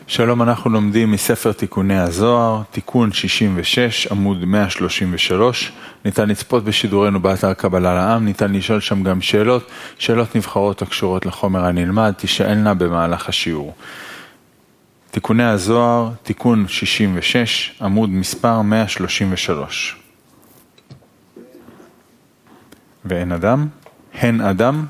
שלום, אנחנו לומדים מספר תיקוני הזוהר, תיקון 66, עמוד 133. ניתן לצפות בשידורנו באתר קבלה לעם, ניתן לשאול שם גם שאלות נבחרות הקשורות לחומר הנלמד, תשאלנה במהלך השיעור. תיקוני הזוהר, תיקון 66, עמוד מספר 133. ואין אדם? הן אדם?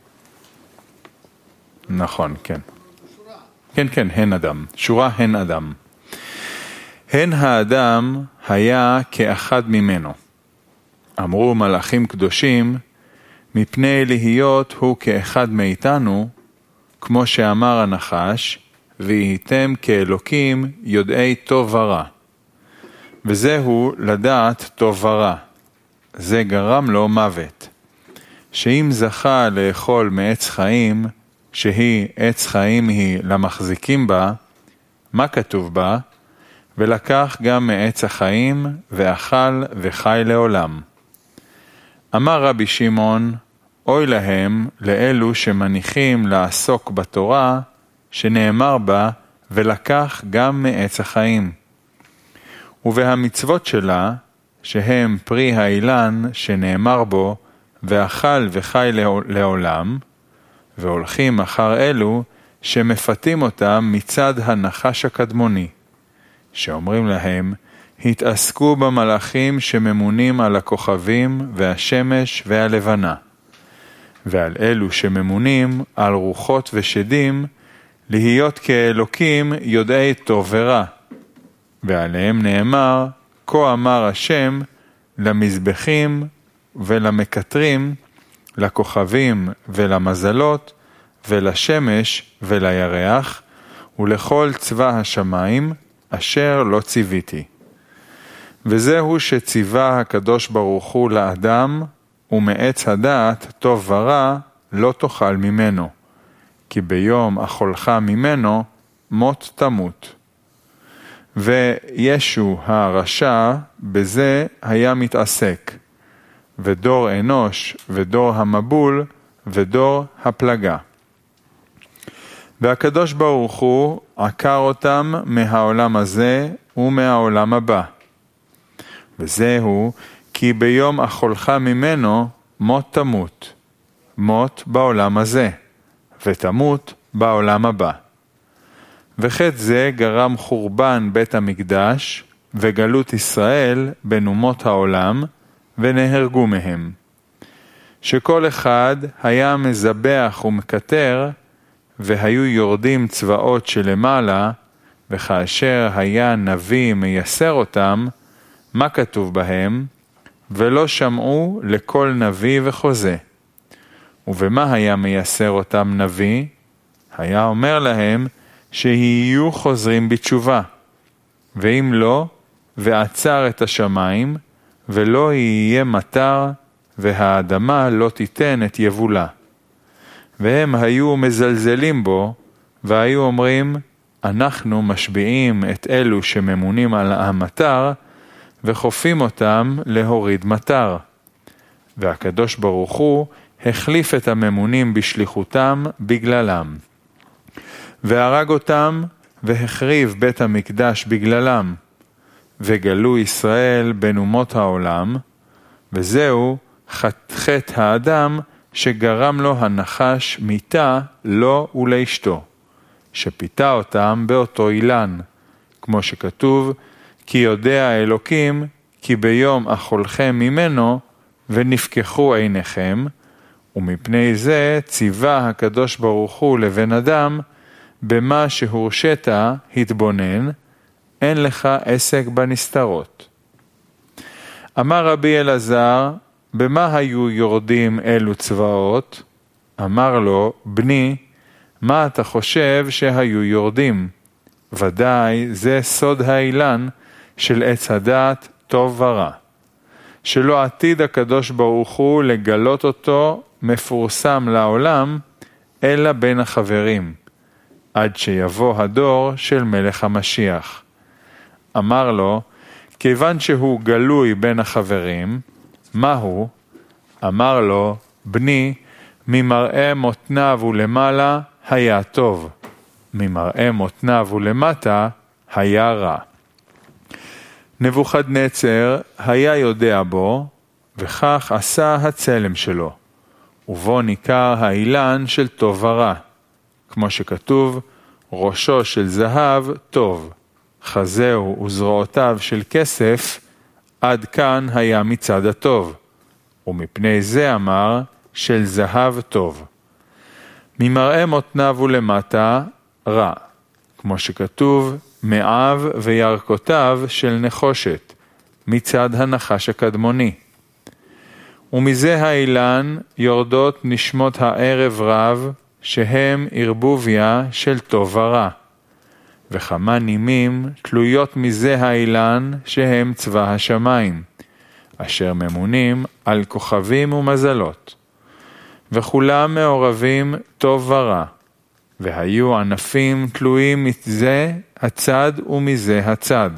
נכון, כן. כן, הן אדם. שורה הן אדם. הן האדם היה כאחד ממנו. אמרו מלאכים קדושים, מפני להיות הוא כאחד מאיתנו, כמו שאמר הנחש, והייתם כאלוקים יודעי טוב ורע. וזהו לדעת טוב ורע. זה גרם לו מוות. שאם זכה לאכול מעץ חיים, שהיא עץ חיים היא למחזיקים בה, מה כתוב בה? ולקח גם מעץ החיים ואכל וחי לעולם. אמר רבי שמעון, אוי להם לאלו שמניחים לעסוק בתורה, שנאמר בה ולקח גם מעץ החיים. ובהמצוות שלה, שהם פרי האילן שנאמר בו, ואכל וחי לעולם, והולכים אחר אלו שמפתים אותם מצד הנחש הקדמוני, שאומרים להם, התעסקו במלאכים שממונים על הכוכבים והשמש והלבנה, ועל אלו שממונים על רוחות ושדים, להיות כאלוקים יודעי טוב ורע. ועליהם נאמר, כה אמר השם למזבחים ולמקטרים, לכוכבים ולמזלות, ולשמש ולירח, ולכל צבא השמיים, אשר לא ציוויתי. וזהו שציווה הקדוש ברוך הוא לאדם, ומעץ הדעת טוב ורע לא תאכל ממנו, כי ביום אכולך ממנו מות תמות. וישו הרשע בזה היה מתעסק, ודור אנוש, ודור המבול, ודור הפלגה. והקדוש ברוך הוא עקר אותם מהעולם הזה ומהעולם הבא. וזהו כי ביום אכולך ממנו מות תמות, מות בעולם הזה, ותמות בעולם הבא. וחטא זה גרם חורבן בית המקדש, וגלות ישראל בין אומות העולם, ונהרגו מהם. שכל אחד היה מזבח ומקטר, והיו יורדים צבאות שלמעלה, וכאשר היה נביא מייסר אותם, מה כתוב בהם? ולא שמעו לכל נביא וחוזה. ובמה היה מייסר אותם נביא? היה אומר להם שיהיו חוזרים בתשובה. ואם לא, ועצר את השמיים, ולא יהיה מטר, והאדמה לא תיתן את יבולה. והם היו מזלזלים בו, והיו אומרים, אנחנו משביעים את אלו שממונים על המטר, וחופים אותם להוריד מטר. והקדוש ברוך הוא החליף את הממונים בשליחותם בגללם. והרג אותם, והחריב בית המקדש בגללם. וגלו ישראל בין אומות העולם, וזהו חטא האדם שגרם לו הנחש מיתה לו ולאשתו, שפיתה אותם באותו אילן, כמו שכתוב, כי יודע האלוקים, כי ביום אכולכם ממנו, ונפקחו עיניכם, ומפני זה ציווה הקדוש ברוך הוא לבן אדם, במה שהורשת התבונן, אין לך עסק בנסתרות. אמר רבי אלעזר, במה היו יורדים אלו צבאות? אמר לו, בני, מה אתה חושב שהיו יורדים? ודאי זה סוד האילן של עץ הדעת טוב ורע, שלא עתיד הקדוש ברוך הוא לגלות אותו מפורסם לעולם, אלא בין החברים, עד שיבוא הדור של מלך המשיח. אמר לו, כיוון שהוא גלוי בין החברים, מהו? אמר לו, בני, ממראה מותניו ולמעלה היה טוב, ממראה מותניו ולמטה היה רע. נבוכדנצר היה יודע בו, וכך עשה הצלם שלו, ובו ניכר האילן של טוב ורע, כמו שכתוב, ראשו של זהב טוב, חזהו וזרועותיו של כסף, עד כאן היה מצד הטוב, ומפני זה אמר של זהב טוב. ממראה מותניו ולמטה רע, כמו שכתוב, מעב וירקותיו של נחושת, מצד הנחש הקדמוני. ומזה האילן יורדות נשמות הערב רב, שהם ערבוביה של טוב ורע. וכמה נימים תלויות מזה האילן שהם צבא השמיים, אשר ממונים על כוכבים ומזלות. וכולם מעורבים טוב ורע, והיו ענפים תלויים מזה הצד ומזה הצד.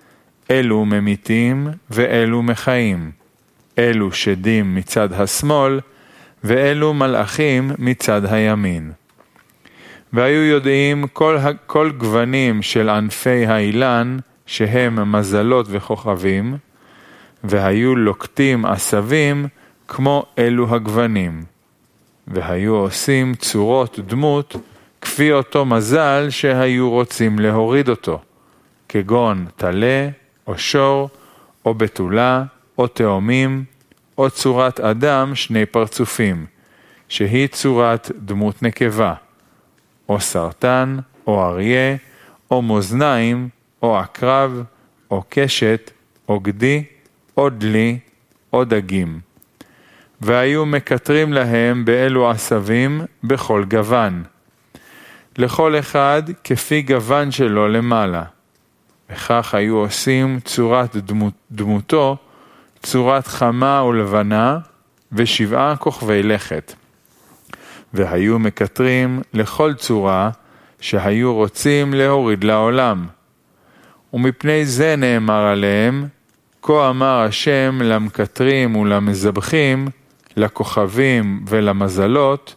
אלו ממיתים ואלו מחיים. אלו שדים מצד השמאל, ואלו מלאכים מצד הימין. והיו יודעים כל גוונים של ענפי האילן, שהם מזלות וכוכבים, והיו לוקטים עשבים כמו אלו הגוונים. והיו עושים צורות דמות, כפי אותו מזל שהיו רוצים להוריד אותו, כגון תלה, או שור, או בתולה, או תאומים, או צורת אדם שני פרצופים, שהיא צורת דמות נקבה, או סרטן, או אריה, או מאזניים, או עקרב, או קשת, או גדי, או דלי, או דגים. והיו מקטרים להם באלו עשבים בכל גוון, לכל אחד כפי גוון שלו למעלה. וכך היו עושים צורת דמותו, צורת חמה ולבנה, ו7 כוכבי לכת. והיו מקטרים לכל צורה שהיו רוצים להוריד לעולם. ומפני זה נאמר עליהם, כה אמר השם למקטרים ולמזבחים, לכוכבים ולמזלות,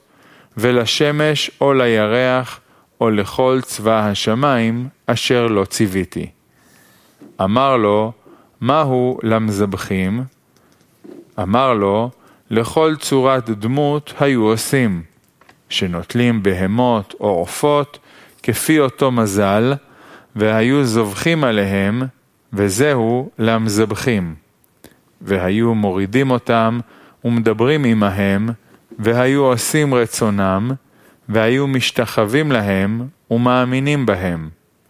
ולשמש או לירח, או לכל צבא השמיים, אשר לא ציוויתי. אמר לו, מהו למזבחים? אמר לו, לכל צורת דמות היו עושים, שנוטלים בהמות או עופות, כפי אותו מזל, והיו זובחים עליהם, וזהו למזבחים. והיו מורידים אותם, ומדברים עמהם, והיו עושים רצונם, והיו משתחווים להם, ומאמינים בהם.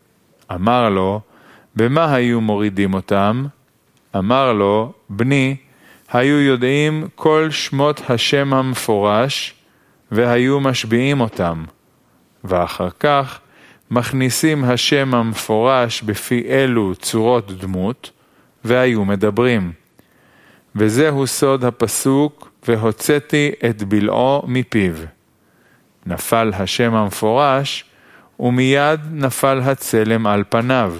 אמר לו, במה היו מורידים אותם? אמר לו, בני, היו יודעים כל שמות השם המפורש, והיו משביעים אותם. ואחר כך מכניסים השם המפורש בפי אלו צורות דמות, והיו מדברים. וזהו סוד הפסוק, והוצאתי את בלעו מפיו. נפל השם המפורש, ומיד נפל הצלם על פניו.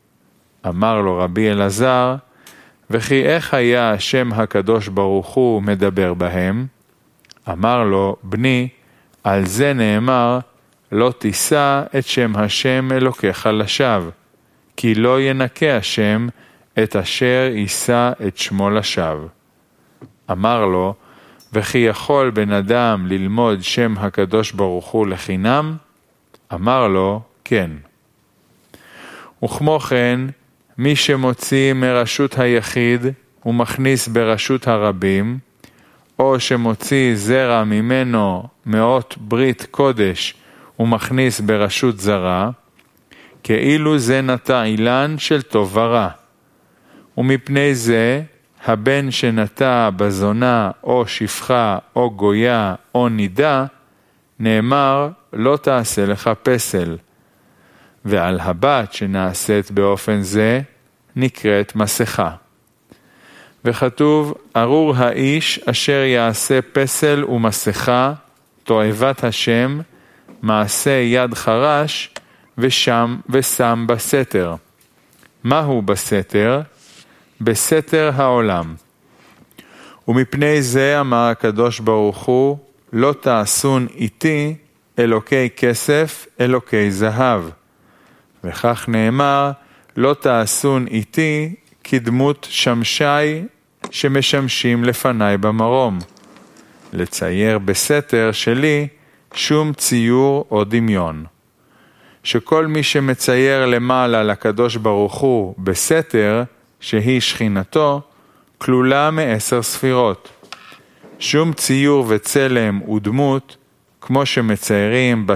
אמר לו רבי אלעזר, וכי איך היה השם הקדוש ברוך הוא מדבר בהם? אמר לו, בני, על זה נאמר, לא תישא את שם השם אלוקיך לשווא, כי לא ינקה השם את אשר יישא את שמו לשווא. אמר לו, וכי יכול בן אדם ללמוד שם הקדוש ברוך הוא לחינם? אמר לו, כן. וכמו כן, מי שמוציא מרשות היחיד ומכניס ברשות הרבים, או שמוציא זרע ממנו מאות ברית קודש ומכניס ברשות זרה, כאילו זה נטע אילן של טוב ורע. ומפני זה, הבן שנטע בזונה או שפחה או גויה או נידה, נאמר לא תעשה לך פסל. ועל הבת שנעשית באופן זה, נקראת מסכה. וכתוב, ארור האיש אשר יעשה פסל ומסכה, תועבת השם, מעשה יד חרש, ושם בסתר. מהו בסתר? בסתר העולם. ומפני זה אמר הקדוש ברוך הוא, לא תעשון איתי, אלוקי כסף, אלוקי זהב. וכך נאמר, לא תעשון איתי כדמות שמשי שמשמשים לפניי במרום. לצייר בסתר שלי שום ציור או דמיון. שכל מי שמצייר למעלה לקדוש ברוך הוא בסתר, שהיא שכינתו, כלולה מ10 ספירות. שום ציור וצלם ודמות, כמו שמציירים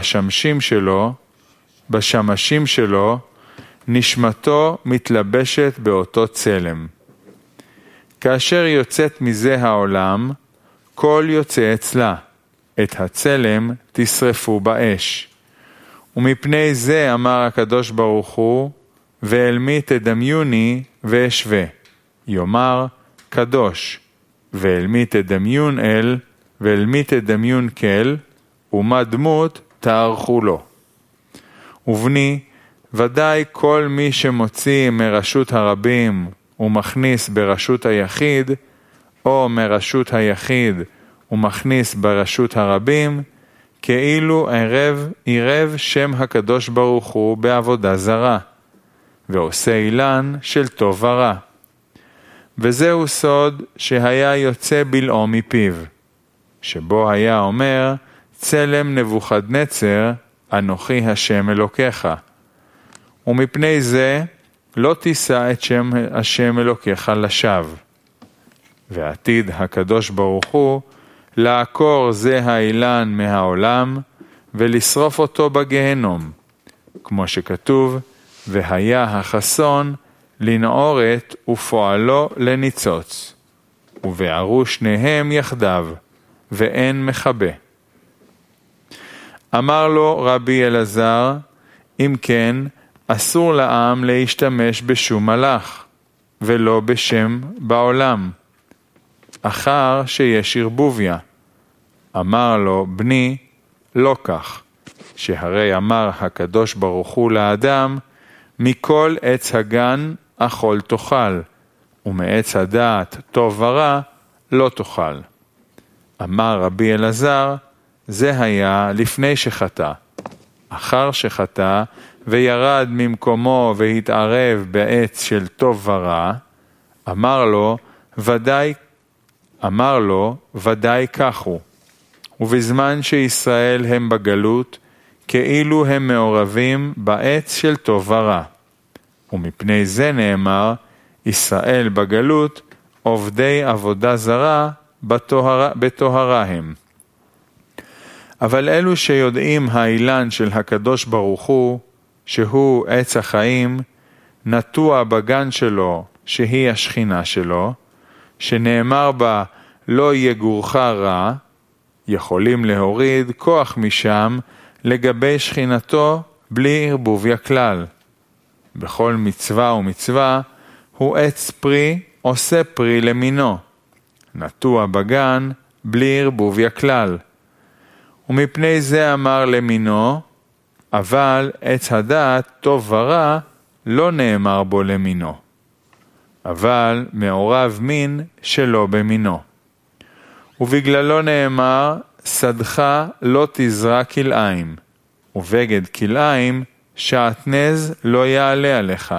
בשמשים שלו, נשמתו מתלבשת באותו צלם. כאשר יוצאת מזה העולם, כל יוצא אצלה, את הצלם תשרפו באש. ומפני זה אמר הקדוש ברוך הוא, ואל מי תדמיוני ואשווה. יאמר קדוש, ואל מי תדמיון אל, ואל מי תדמיון כל, ומה דמות תערכו לו. ובני, ודאי כל מי שמוציא מרשות הרבים ומכניס ברשות היחיד, או מרשות היחיד ומכניס ברשות הרבים, כאילו ערב שם הקדוש ברוך הוא בעבודה זרה, ועושה אילן של טוב ורע. וזהו סוד שהיה יוצא בלעו מפיו, שבו היה אומר, צלם נבוכדנצר, אנוכי השם אלוקיך. ומפני זה לא תישא את שם השם אלוקיך לשווא. ועתיד הקדוש ברוך הוא לעקור זה האילן מהעולם ולשרוף אותו בגהנום, כמו שכתוב, והיה החסון לנעורת ופועלו לניצוץ, ובערו שניהם יחדיו, ואין מחבה. אמר לו רבי אלעזר, אם כן, אסור לעם להשתמש בשום מלאך, ולא בשם בעולם, אחר שיש ערבוביה. אמר לו, בני, לא כך, שהרי אמר הקדוש ברוך הוא לאדם, מכל עץ הגן אכול תאכל, ומעץ הדעת טוב ורע לא תאכל. אמר רבי אלעזר, זה היה לפני שחטא. אחר שחטא וירד ממקומו והתערב בעץ של טוב ורע, אמר לו, ודאי כך הוא. ובזמן שישראל הם בגלות, כאילו הם מעורבים בעץ של טוב ורע. ומפני זה נאמר, ישראל בגלות, עובדי עבודה זרה בטהרה הם. אבל אלו שיודעים האילן של הקדוש ברוך הוא, שהוא עץ החיים, נטוע בגן שלו, שהיא השכינה שלו, שנאמר בה לא יגורך רע, יכולים להוריד כוח משם לגבי שכינתו בלי ערבוביה כלל. בכל מצווה ומצווה הוא עץ פרי עושה פרי למינו, נטוע בגן בלי ערבוביה כלל. ומפני זה אמר למינו, אבל עץ הדעת טוב ורע לא נאמר בו למינו, אבל מעורב מין שלא במינו. ובגללו נאמר, שדך לא תזרע כלאיים, ובגד כלאיים שעטנז לא יעלה עליך.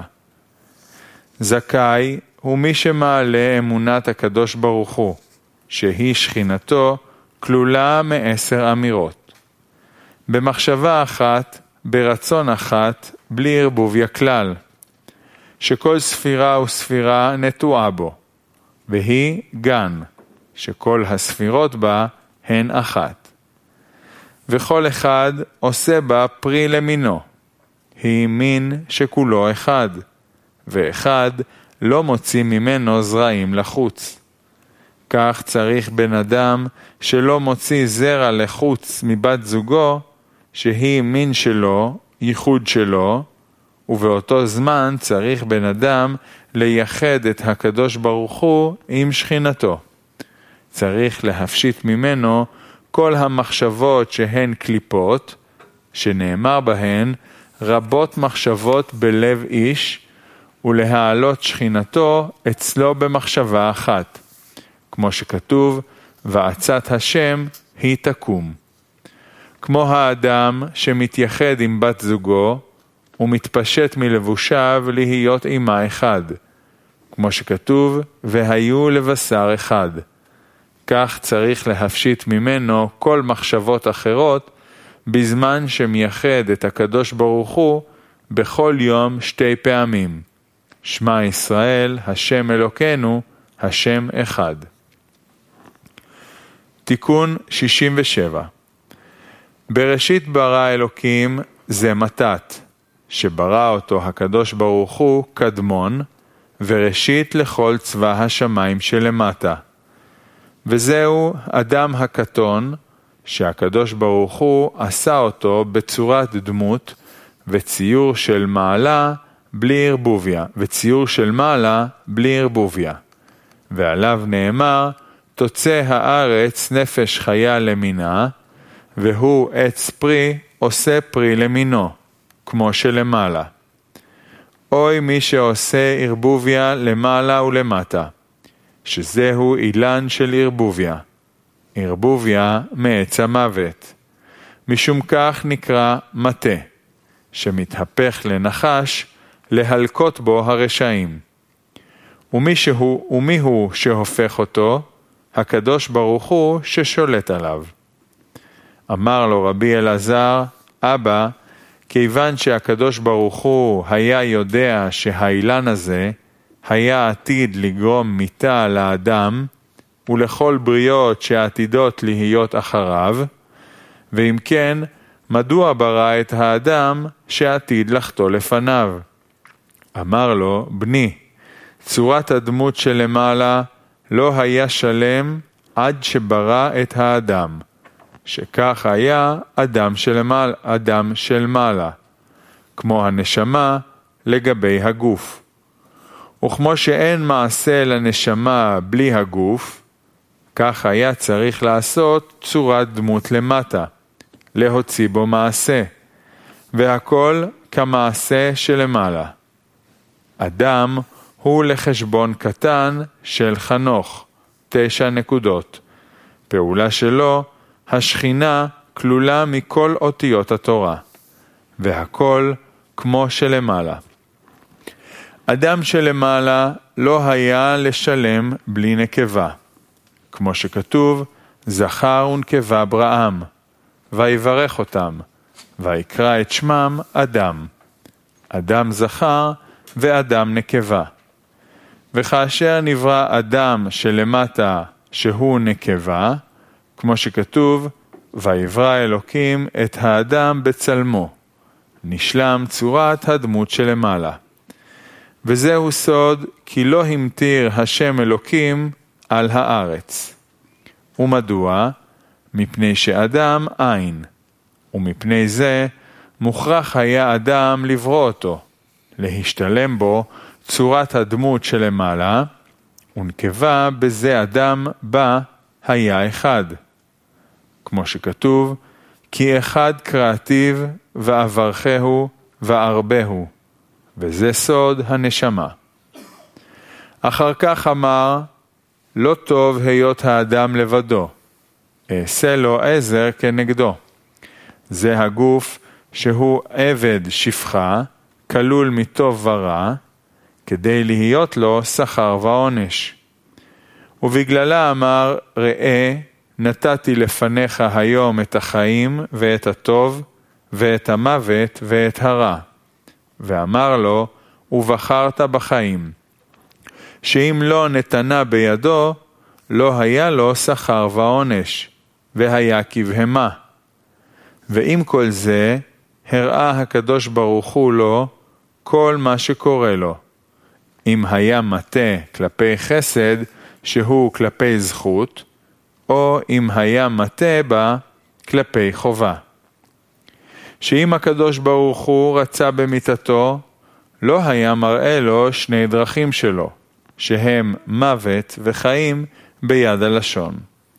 זכאי הוא מי שמעלה אמונת הקדוש ברוך הוא, שהיא שכינתו כלולה מ10 אמירות. במחשבה אחת, ברצון אחת, בלי ערבוביה כלל, שכל ספירה וספירה נטועה בו, והיא גן, שכל הספירות בה הן אחת. וכל אחד עושה בה פרי למינו, היא מין שכולו אחד, ואחד לא מוציא ממנו זרעים לחוץ. כך צריך בן אדם שלא מוציא זרע לחוץ מבת זוגו, שהיא מין שלו, ייחוד שלו, ובאותו זמן צריך בן אדם לייחד את הקדוש ברוך הוא עם שכינתו. צריך להפשיט ממנו כל המחשבות שהן קליפות, שנאמר בהן רבות מחשבות בלב איש, ולהעלות שכינתו אצלו במחשבה אחת. כמו שכתוב, ועצת השם היא תקום. כמו האדם שמתייחד עם בת זוגו, ומתפשט מלבושיו להיות עמה אחד, כמו שכתוב, והיו לבשר אחד. כך צריך להפשיט ממנו כל מחשבות אחרות, בזמן שמייחד את הקדוש ברוך הוא בכל יום 2 פעמים. שמע ישראל, השם אלוקינו, השם אחד. תיקון 67. בראשית ברא אלוקים זה מתת, שברא אותו הקדוש ברוך הוא קדמון, וראשית לכל צבא השמיים שלמטה. וזהו אדם הקטון, שהקדוש ברוך הוא עשה אותו בצורת דמות, וציור של מעלה בלי ערבוביה, ועליו נאמר, תוצא הארץ נפש חיה למינה, והוא עץ פרי עושה פרי למינו, כמו שלמעלה. אוי מי שעושה ערבוביה למעלה ולמטה, שזהו אילן של ערבוביה מעץ המוות. משום כך נקרא מטה, שמתהפך לנחש להלקות בו הרשעים. ומי הוא שהופך אותו? הקדוש ברוך הוא ששולט עליו. אמר לו רבי אלעזר, אבא, כיוון שהקדוש ברוך הוא היה יודע שהאילן הזה היה עתיד לגרום מיתה לאדם ולכל בריות שעתידות להיות אחריו, ואם כן, מדוע ברא את האדם שעתיד לחטוא לפניו? אמר לו, בני, צורת הדמות שלמעלה לא היה שלם עד שברא את האדם, שכך היה אדם של מעלה, כמו הנשמה לגבי הגוף. וכמו שאין מעשה לנשמה בלי הגוף, כך היה צריך לעשות צורת דמות למטה, להוציא בו מעשה, והכל כמעשה שלמעלה. אדם הוא לחשבון קטן של חנוך, 9 נקודות. פעולה שלו, השכינה כלולה מכל אותיות התורה, והכל כמו שלמעלה. אדם שלמעלה לא היה לשלם בלי נקבה, כמו שכתוב, זכר ונקבה בראם, ויברך אותם, ויקרא את שמם אדם. אדם זכר ואדם נקבה. וכאשר נברא אדם שלמטה שהוא נקבה, כמו שכתוב, ויברא אלוקים את האדם בצלמו, נשלם צורת הדמות שלמעלה. וזהו סוד כי לא המטיר השם אלוקים על הארץ. ומדוע? מפני שאדם אין, ומפני זה מוכרח היה אדם לברוא אותו, להשתלם בו צורת הדמות שלמעלה, ונקבה בזה אדם בה היה אחד. כמו שכתוב, כי אחד קראתיו ואברכהו וארבהו, וזה סוד הנשמה. אחר כך אמר, לא טוב היות האדם לבדו, אעשה לו עזר כנגדו. זה הגוף שהוא עבד שפחה, כלול מטוב ורע, כדי להיות לו שכר ועונש. ובגללה אמר, ראה, נתתי לפניך היום את החיים ואת הטוב, ואת המוות ואת הרע. ואמר לו, ובחרת בחיים, שאם לא נתנה בידו, לא היה לו שכר ועונש, והיה כבהמה. ועם כל זה, הראה הקדוש ברוך הוא לו כל מה שקורה לו. אם היה מטה כלפי חסד, שהוא כלפי זכות, או אם היה מטה בה כלפי חובה. שאם הקדוש ברוך הוא רצה במיתתו, לא היה מראה לו 2 דרכים שלו, שהם מוות וחיים ביד הלשון.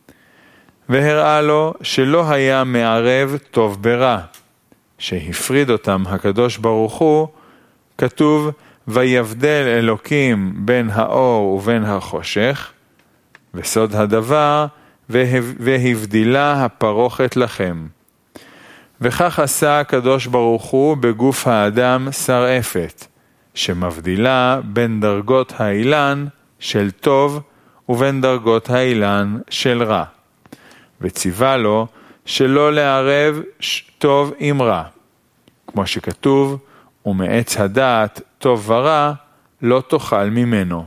והראה לו שלא היה מערב טוב ברע, שהפריד אותם הקדוש ברוך הוא, כתוב, ויבדל אלוקים בין האור ובין החושך, וסוד הדבר, והבדילה הפרוכת לכם. וכך עשה הקדוש ברוך הוא בגוף האדם שרעפת, שמבדילה בין דרגות האילן של טוב ובין דרגות האילן של רע. וציווה לו שלא לערב טוב עם רע. כמו שכתוב, ומעץ הדעת טוב ורע לא תאכל ממנו.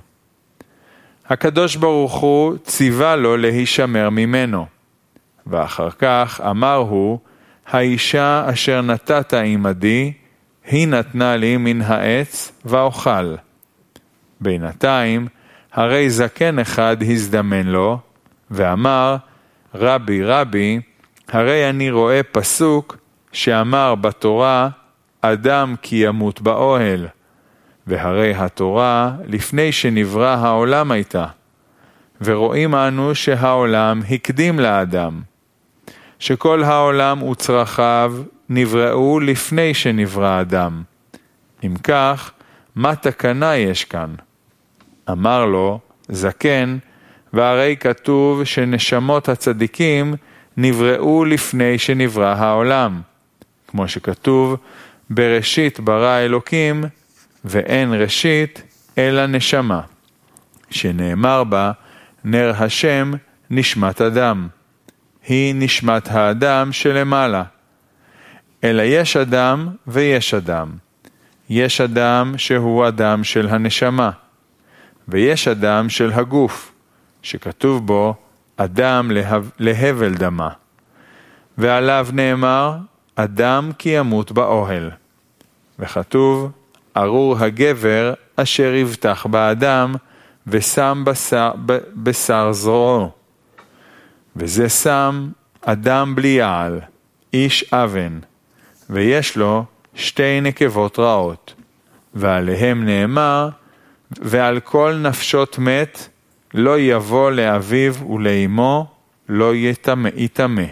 הקדוש ברוך הוא ציווה לו להישמר ממנו. ואחר כך אמר הוא, האישה אשר נתת עמדי, היא נתנה לי מן העץ ואוכל. בינתיים, הרי זקן אחד הזדמן לו, ואמר, רבי רבי, הרי אני רואה פסוק שאמר בתורה, אדם כי ימות באוהל, והרי התורה לפני שנברא העולם הייתה, ורואים אנו שהעולם הקדים לאדם, שכל העולם וצרכיו נבראו לפני שנברא אדם. אם כך, מה תקנה יש כאן? אמר לו, זקן, והרי כתוב שנשמות הצדיקים נבראו לפני שנברא העולם. כמו שכתוב, בראשית ברא אלוקים, ואין ראשית אלא נשמה, שנאמר בה, נר השם נשמת אדם. היא נשמת האדם שלמעלה. אלא יש אדם ויש אדם. יש אדם שהוא אדם של הנשמה, ויש אדם של הגוף, שכתוב בו אדם להבל דמה. ועליו נאמר, אדם כי ימות באוהל. וכתוב, ארור הגבר אשר יבטח באדם, ושם בשר זרועו. וזה שם אדם בלי יעל, איש אבן, ויש לו שתי נקבות רעות. ועליהם נאמר, ועל כל נפשות מת, לא יבוא לאביו ולאמו, לא יטמא.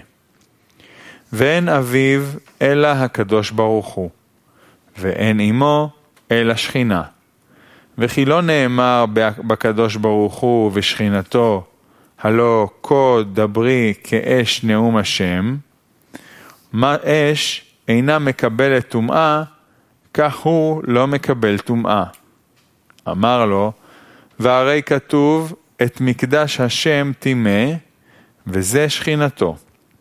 ואין אביו אלא הקדוש ברוך הוא, ואין אמו אלא שכינה. וכי לא נאמר בקדוש ברוך הוא ושכינתו, הלא כה דברי כאש נאום השם, מה אש אינה מקבלת טומאה, כך הוא לא מקבל טומאה. אמר לו, והרי כתוב את מקדש השם טימא, וזה שכינתו.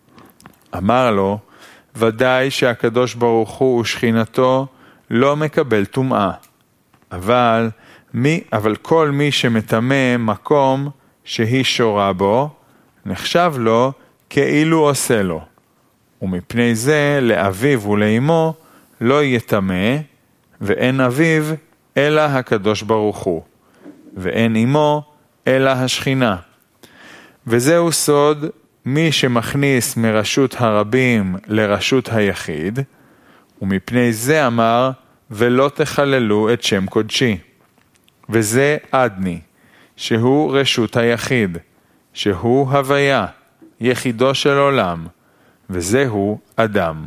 אמר לו, ודאי שהקדוש ברוך הוא ושכינתו לא מקבל טומאה. אבל כל מי שמטמא מקום שהיא שורה בו, נחשב לו כאילו עושה לו. ומפני זה לאביו ולאמו לא יטמא, ואין אביו אלא הקדוש ברוך הוא, ואין אמו אלא השכינה. וזהו סוד מי שמכניס מרשות הרבים לרשות היחיד, ומפני זה אמר, ולא תחללו את שם קודשי. וזה אדני, שהוא רשות היחיד, שהוא הוויה, יחידו של עולם, וזהו אדם.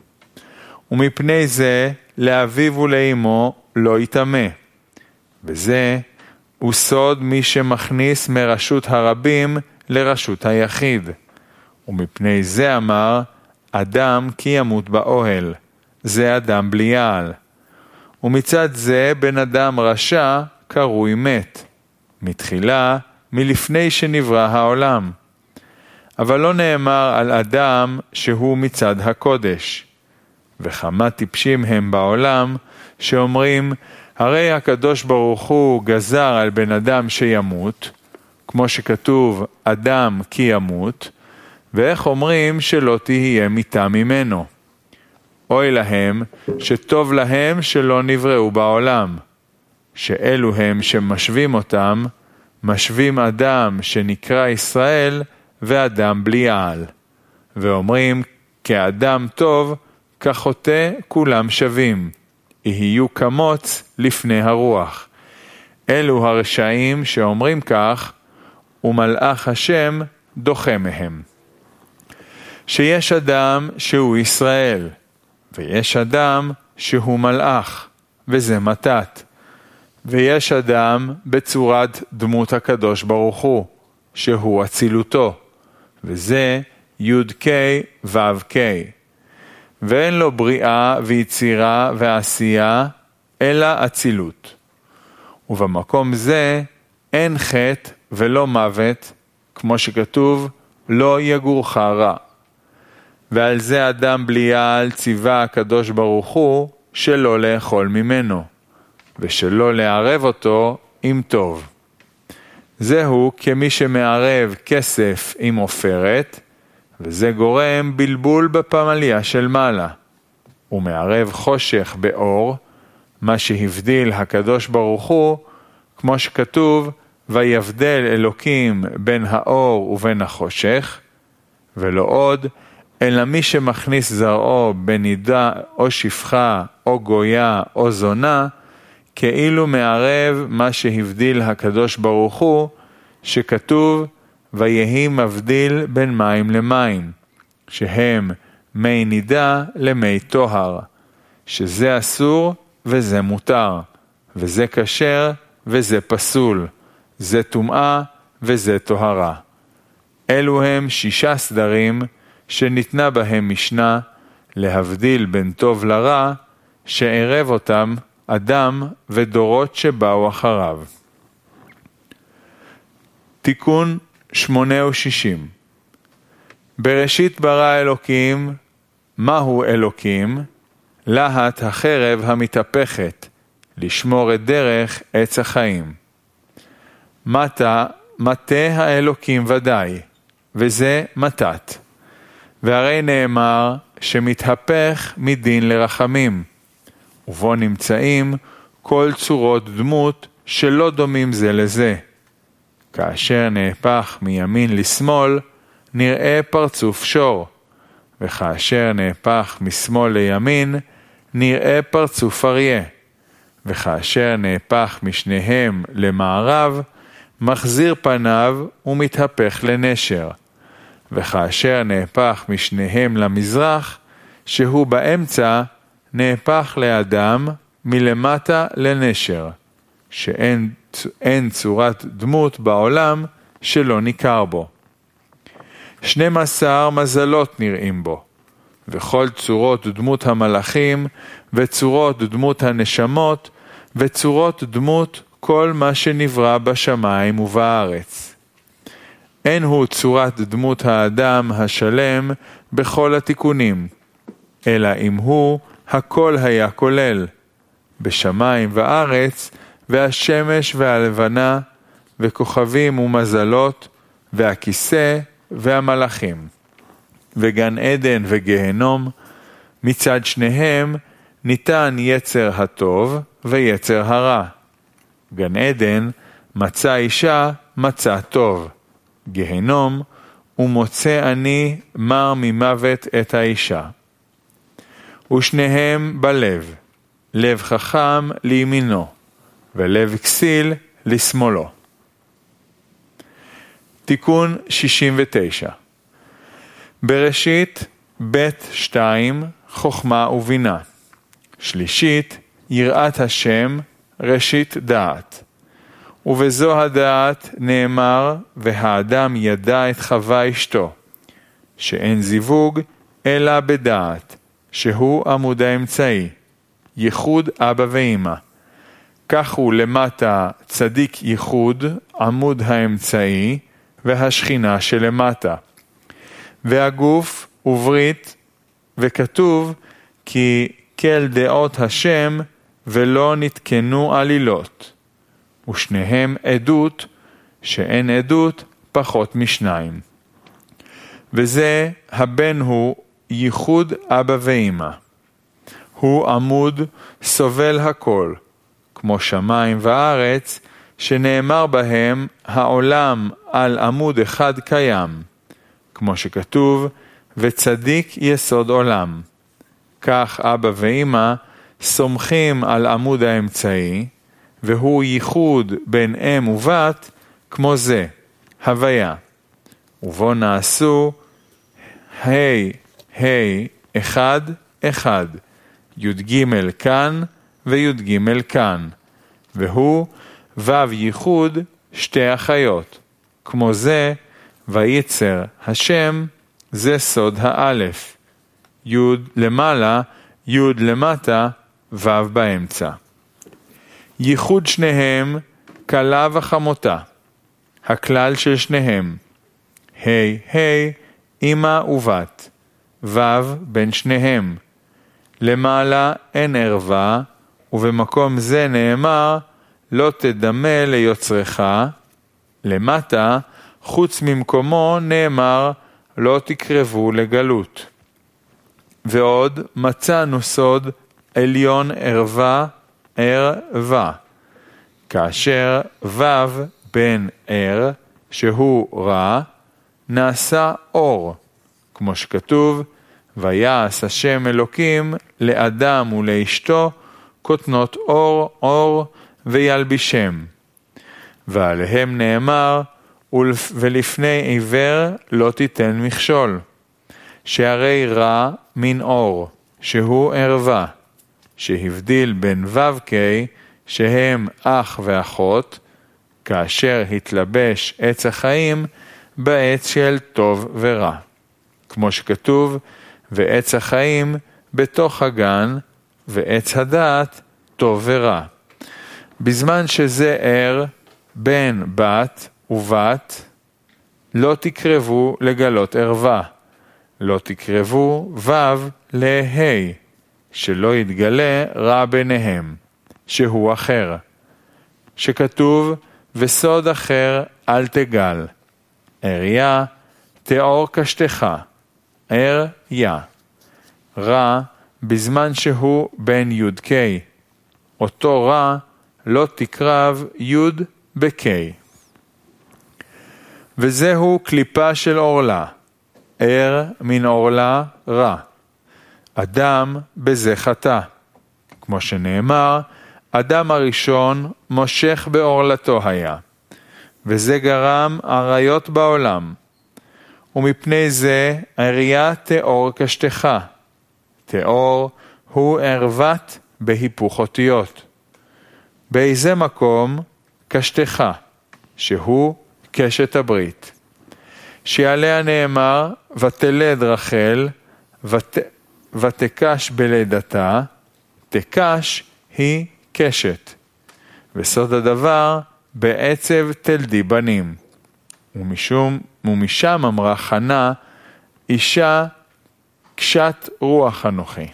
ומפני זה לאביו ולאמו לא יטמא. וזה הוא סוד מי שמכניס מרשות הרבים לרשות היחיד. ומפני זה אמר, אדם כי ימות באוהל, זה אדם בלי יעל. ומצד זה בן אדם רשע קרוי מת, מתחילה מלפני שנברא העולם. אבל לא נאמר על אדם שהוא מצד הקודש. וכמה טיפשים הם בעולם שאומרים, הרי הקדוש ברוך הוא גזר על בן אדם שימות, כמו שכתוב אדם כי ימות, ואיך אומרים שלא תהיה מיתה ממנו. אוי להם שטוב להם שלא נבראו בעולם, שאלו הם שמשווים אותם, משווים אדם שנקרא ישראל ואדם בלי יעל, ואומרים כאדם טוב כחוטא כולם שווים, יהיו כמוץ לפני הרוח. אלו הרשעים שאומרים כך, ומלאך השם דוחה מהם. שיש אדם שהוא ישראל, ויש אדם שהוא מלאך, וזה מתת. ויש אדם בצורת דמות הקדוש ברוך הוא, שהוא אצילותו, וזה י' ק' ו' ק'. ואין לו בריאה ויצירה ועשייה, אלא אצילות. ובמקום זה אין חטא ולא מוות, כמו שכתוב, לא יגורך רע. ועל זה אדם בליעל ציווה הקדוש ברוך הוא שלא לאכול ממנו, ושלא לערב אותו עם טוב. זהו כמי שמערב כסף עם עופרת, וזה גורם בלבול בפמליה של מעלה. הוא מערב חושך באור, מה שהבדיל הקדוש ברוך הוא, כמו שכתוב, ויבדל אלוקים בין האור ובין החושך, ולא עוד, אלא מי שמכניס זרעו בנידה או שפחה או גויה או זונה, כאילו מערב מה שהבדיל הקדוש ברוך הוא, שכתוב, ויהי מבדיל בין מים למים, שהם מי נידה למי טוהר, שזה אסור וזה מותר, וזה כשר וזה פסול, זה טומאה וזה טוהרה. אלו הם 6 סדרים שניתנה בהם משנה להבדיל בין טוב לרע, שערב אותם אדם ודורות שבאו אחריו. תיקון 68. בראשית ברא אלוקים, מהו אלוקים? להט החרב המתהפכת, לשמור את דרך עץ החיים. מטה האלוקים ודאי, וזה מתת. והרי נאמר שמתהפך מדין לרחמים, ובו נמצאים כל צורות דמות שלא דומים זה לזה. כאשר נהפך מימין לשמאל, נראה פרצוף שור, וכאשר נהפך משמאל לימין, נראה פרצוף אריה, וכאשר נהפך משניהם למערב, מחזיר פניו ומתהפך לנשר, וכאשר נהפך משניהם למזרח, שהוא באמצע, נהפך לאדם מלמטה לנשר, שאין צורת דמות בעולם שלא ניכר בו. 12 מזלות נראים בו, וכל צורות דמות המלאכים, וצורות דמות הנשמות, וצורות דמות כל מה שנברא בשמיים ובארץ. אין הוא צורת דמות האדם השלם בכל התיקונים, אלא אם הוא הכל היה כולל, בשמיים וארץ, והשמש והלבנה, וכוכבים ומזלות, והכיסא והמלאכים. וגן עדן וגהנום, מצד שניהם ניתן יצר הטוב ויצר הרע. גן עדן מצא אישה מצא טוב, גהנום ומוצא אני מר ממוות את האישה. ושניהם בלב, לב חכם לימינו, ולב כסיל לשמאלו. תיקון 69. בראשית בית 2 חוכמה ובינה. שלישית יראת השם ראשית דעת. ובזו הדעת נאמר והאדם ידע את חווה אשתו, שאין זיווג אלא בדעת, שהוא עמוד האמצעי, ייחוד אבא ואמא. כך הוא למטה צדיק ייחוד, עמוד האמצעי, והשכינה שלמטה. והגוף וברית, וכתוב כי כל דעות השם ולא נתקנו עלילות. ושניהם עדות, שאין עדות פחות משניים. וזה הבן הוא ייחוד אבא ואמא. הוא עמוד סובל הכל, כמו שמיים וארץ, שנאמר בהם העולם על עמוד אחד קיים, כמו שכתוב, וצדיק יסוד עולם. כך אבא ואמא סומכים על עמוד האמצעי, והוא ייחוד בין אם ובת, כמו זה, הוויה. ובו נעשו, אחד, י"ג כאן וי"ג כאן, והוא ו' ייחוד 2 אחיות, כמו זה, ויצר השם, זה סוד האלף, י' למעלה, י' למטה, ו' באמצע. ייחוד שניהם כלה וחמותה. הכלל של שניהם ה' אמא ובת, ו' בין שניהם. למעלה אין ערווה, ובמקום זה נאמר לא תדמה ליוצרך. למטה חוץ ממקומו נאמר לא תקרבו לגלות. ועוד מצאנו סוד עליון ערווה, כאשר ו' בין ער שהוא רע נעשה אור, כמו שכתוב ויעש השם אלוקים לאדם ולאשתו כותנות אור וילבישם. ועליהם נאמר ולפני עיוור לא תיתן מכשול, שהרי רע מן אור שהוא ערווה, שהבדיל בין ו"ק שהם אח ואחות, כאשר התלבש עץ החיים בעץ של טוב ורע, כמו שכתוב ועץ החיים בתוך הגן ועץ הדעת טוב ורע. בזמן שזה ער בין בת ובת לא תקרבו לגלות ערווה, לא תקרבו ו' לה' שלא יתגלה רע ביניהם, שהוא אחר, שכתוב וסוד אחר אל תגל, עריה תאור קשתך, עריה. רע בזמן שהוא בין י'-ק', אותו רע לא תקרב י' בק'. וזהו קליפה של אורלה, ער מן אורלה רע. אדם בזה חטא, כמו שנאמר, אדם הראשון מושך באורלתו היה, וזה גרם עריות בעולם. ומפני זה עריה תאור קשתך. תאור הוא ערוות בהיפוך אותיות. באיזה מקום קשתך, שהוא קשת הברית. שעליה נאמר ותלד רחל ותקש בלידתה, תקש היא קשת. וסוד הדבר בעצב תלדי בנים. ומשם אמרה חנה, אישה קשת רוח אנוכי.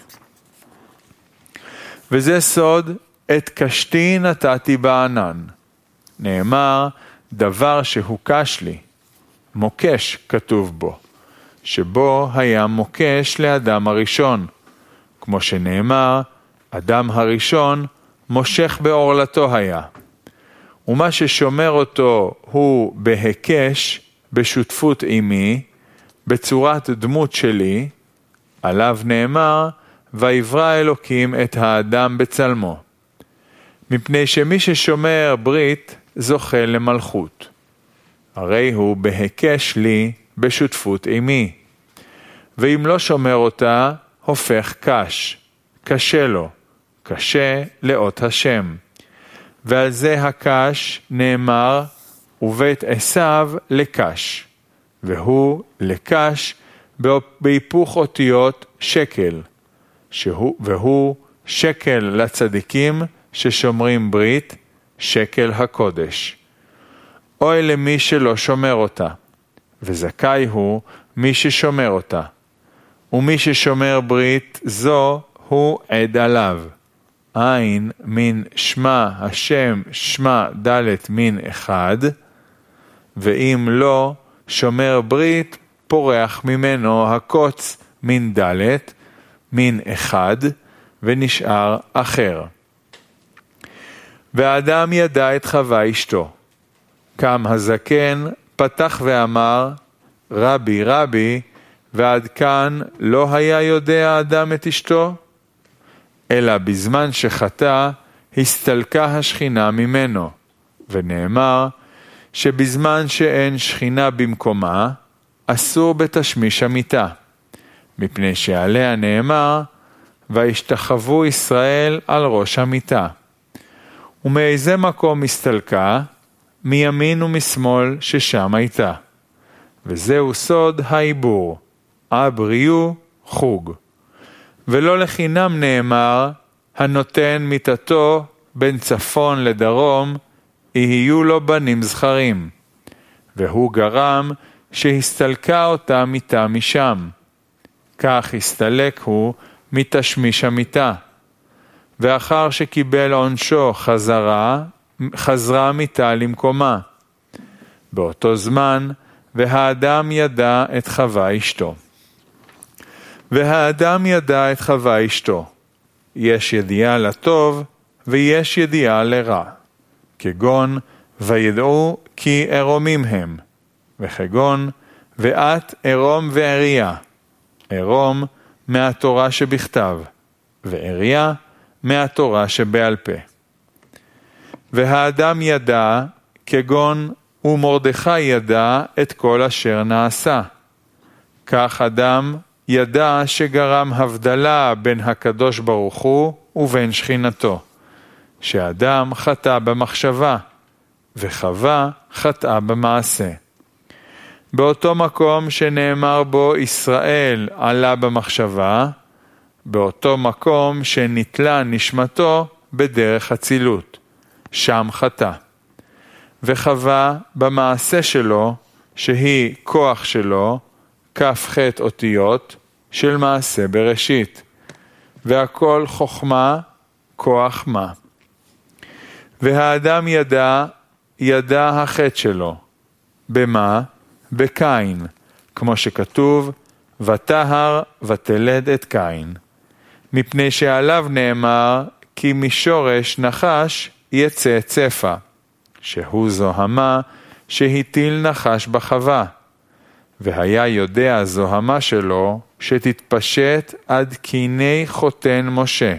וזה סוד את קשתי נתתי בענן. נאמר דבר שהוקש לי, מוקש כתוב בו, שבו היה מוקש לאדם הראשון, כמו שנאמר, אדם הראשון מושך באורלתו היה. ומה ששומר אותו הוא בהיקש, בשותפות עמי, בצורת דמות שלי, עליו נאמר, ויברא אלוקים את האדם בצלמו. מפני שמי ששומר ברית זוכה למלכות. הרי הוא בהיקש לי בשותפות עמי. ואם לא שומר אותה, הופך קש. קשה לו. קשה לאות השם. ועל זה הקש נאמר, ובית עשיו לקש. והוא לקש בהיפוך אותיות שקל. והוא שקל לצדיקים ששומרים ברית, שקל הקודש. אוי למי שלא שומר אותה, וזכאי הוא מי ששומר אותה. ומי ששומר ברית זו הוא עד עליו. עין מן שמה השם שמה ד' מין אחד, ואם לא שומר ברית פורח ממנו הקוץ מין ד' מין אחד, ונשאר אחר. והאדם ידע את חווה אשתו. קם הזקן, פתח ואמר, רבי רבי, ועד כאן לא היה יודע האדם את אשתו? אלא בזמן שחטא, הסתלקה השכינה ממנו, ונאמר, שבזמן שאין שכינה במקומה, אסור בתשמיש המיטה, מפני שעליה נאמר, וישתחוו ישראל על ראש המיטה. ומאיזה מקום הסתלקה? מימין ומשמאל ששם הייתה. וזהו סוד העיבור, הבריאו חוג. ולא לחינם נאמר, הנותן מיתתו בין צפון לדרום, יהיו לו בנים זכרים. והוא גרם שהסתלקה אותה מיתה משם. כך הסתלק הוא מתשמיש המיתה. ואחר שקיבל עונשו חזרה מיתה למקומה. באותו זמן, והאדם ידע את חווה אשתו. והאדם ידע את חווה אשתו. יש ידיעה לטוב ויש ידיעה לרע. כגון, וידעו כי ערומים הם. וכגון, ואת ערום ועריה. ערום מהתורה שבכתב, ועריה מהתורה שבעל פה. והאדם ידע, כגון, ומרדכי ידע את כל אשר נעשה. כך אדם ידע שגרם הבדלה בין הקדוש ברוך הוא ובין שכינתו, שאדם חטא במחשבה, וחווה חטאה במעשה. באותו מקום שנאמר בו ישראל עלה במחשבה, באותו מקום שנתלה נשמתו בדרך הצילות, שם חטא. וחווה במעשה שלו, שהיא כוח שלו, כ"ח אותיות של מעשה בראשית, והכל חוכמה, כוח מה. והאדם ידע החטא שלו. במה? בקין, כמו שכתוב, ותהר ותלד את קין. מפני שעליו נאמר, כי משורש נחש יצא צפה, שהוא זוהמה שהטיל נחש בחווה. והיה יודע הזוהמה שלו שתתפשט עד קיני חותן משה.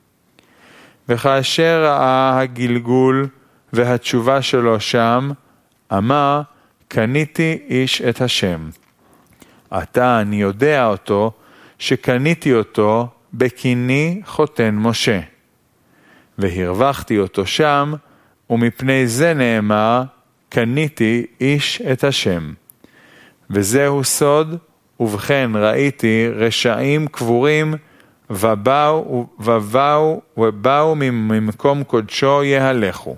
וכאשר ראה הגלגול והתשובה שלו שם, אמר, קניתי איש את השם. עתה אני יודע אותו, שקניתי אותו בקיני חותן משה. והרווחתי אותו שם, ומפני זה נאמר, קניתי איש את השם. וזהו סוד, ובכן ראיתי רשעים קבורים, ובאו ממקום קודשו יהלכו.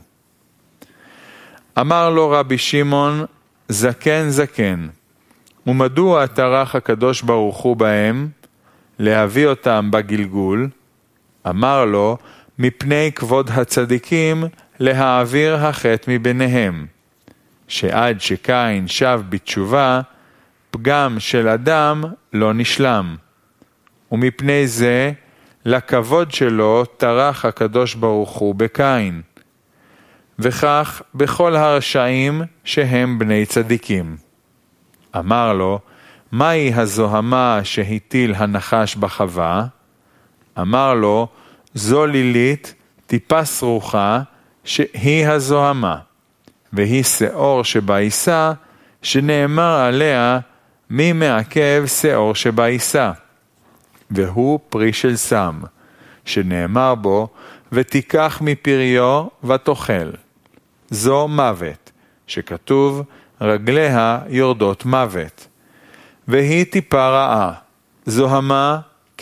אמר לו רבי שמעון, זקן זקן, ומדוע טרח הקדוש ברוך הוא בהם, להביא אותם בגלגול? אמר לו, מפני כבוד הצדיקים, להעביר החטא מביניהם, שעד שקין שב בתשובה, פגם של אדם לא נשלם. ומפני זה, לכבוד שלו טרח הקדוש ברוך הוא בקין. וכך בכל הרשעים שהם בני צדיקים. אמר לו, מהי הזוהמה שהטיל הנחש בחווה? אמר לו, זו לילית טיפה סרוחה שהיא הזוהמה, והיא שאור שבעיסה, שנאמר עליה, מי מעכב שאור שבעיסה? והוא פרי של סם, שנאמר בו, ותיקח מפריו ותאכל. זו מוות, שכתוב, רגליה יורדות מוות. והיא טיפה רעה, זוהמת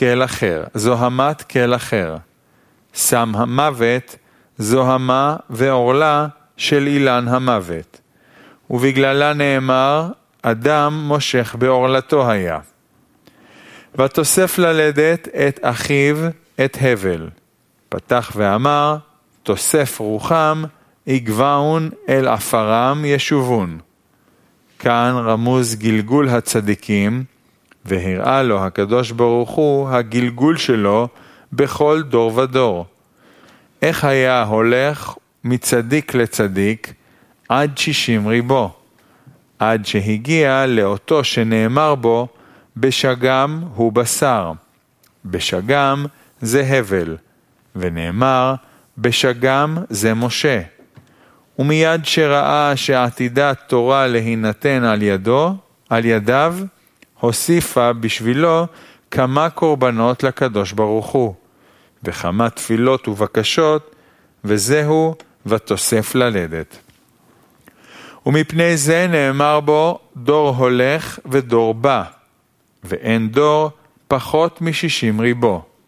כל אחר. סם המוות, זוהמה ועורלה של אילן המוות. ובגללה נאמר, אדם מושך בעורלתו היה. ותוסף ללדת את אחיו את הבל. פתח ואמר, תוסף רוחם, יגבעון אל עפרם ישובון. כאן רמוז גלגול הצדיקים, והראה לו הקדוש ברוך הוא הגלגול שלו בכל דור ודור. איך היה הולך מצדיק לצדיק עד 60 ריבו, עד שהגיע לאותו שנאמר בו, בשגם הוא בשר. בשגם זה הבל, ונאמר, בשגם זה משה. ומיד שראה שעתידה תורה להינתן על ידיו, הוסיפה בשבילו כמה קורבנות לקדוש ברוך הוא, וכמה תפילות ובקשות, וזהו ותוסף ללדת. ומפני זה נאמר בו דור הולך ודור בא, ואין דור פחות מ60 ריבו.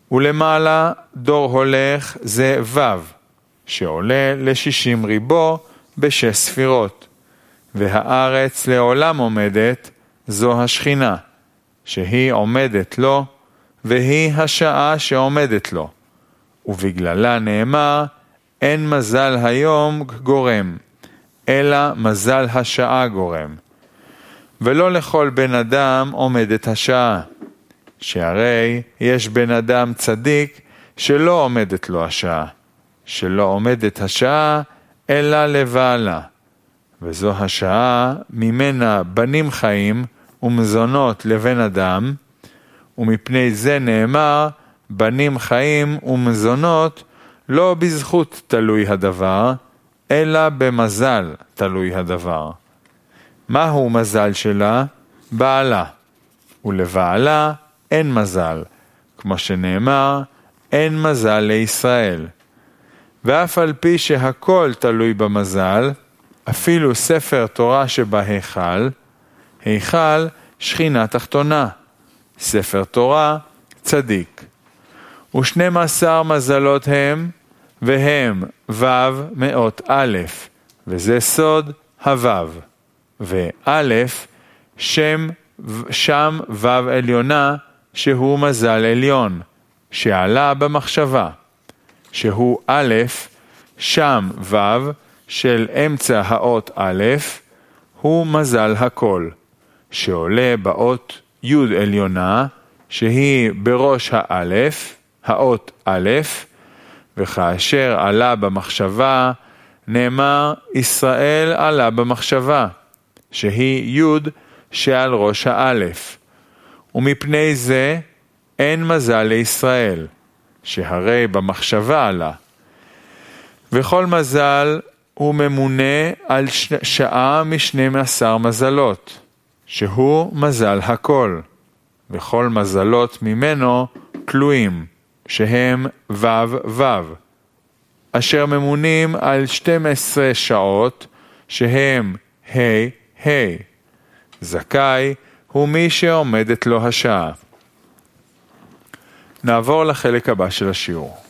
ולמעלה דור הולך זה ו', שעולה ל-60 ריבו ב6 ספירות, והארץ לעולם עומדת, זו השכינה, שהיא עומדת לו, והיא השעה שעומדת לו, ובגללה נאמר, אין מזל היום גורם, אלא מזל השעה גורם. ולא לכל בן אדם עומדת השעה, שהרי יש בן אדם צדיק שלא עומדת לו השעה, שלא עומדת השעה אלא לבעלה, וזו השעה ממנה בנים חיים ומזונות לבן אדם, ומפני זה נאמר, בנים חיים ומזונות לא בזכות תלוי הדבר, אלא במזל תלוי הדבר. מהו מזל שלה? בעלה. ולבעלה אין מזל, כמו שנאמר, אין מזל לישראל. ואף על פי שהכל תלוי במזל, אפילו ספר תורה שבהיכל, היכל שכינה תחתונה, ספר תורה צדיק. ו12 מזלות הם, והם ו' מאות א', וזה סוד הו', וא' שם ו' עליונה, שהוא מזל עליון, שעלה במחשבה, שהוא א', שם ו' של אמצע האות א', הוא מזל הכל, שעולה באות י' עליונה, שהיא בראש האלף, האות א', וכאשר עלה במחשבה, נאמר ישראל עלה במחשבה, שהיא י' שעל ראש האלף. ומפני זה אין מזל לישראל, שהרי במחשבה עלה. וכל מזל הוא ממונה על שעה מ12 מזלות, שהוא מזל הכל, וכל מזלות ממנו תלויים, שהם ו', אשר ממונים על 12 שעות, שהם ה'. זכאי הוא מי שעומדת לו השעה. נעבור לחלק הבא של השיעור.